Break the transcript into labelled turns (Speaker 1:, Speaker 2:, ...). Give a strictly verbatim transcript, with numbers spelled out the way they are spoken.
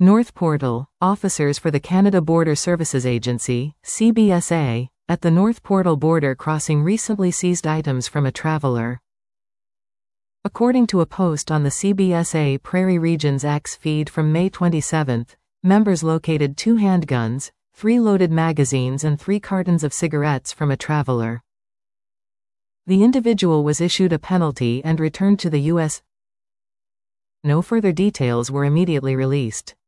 Speaker 1: North Portal, officers for the Canada Border Services Agency, C B S A, at the North Portal border crossing recently seized items from a traveler. According to a post on the C B S A Prairie Regions X feed from May twenty-seventh, members located two handguns, three loaded magazines and three cartons of cigarettes from a traveler. The individual was issued a penalty and returned to the U S No further details were immediately released.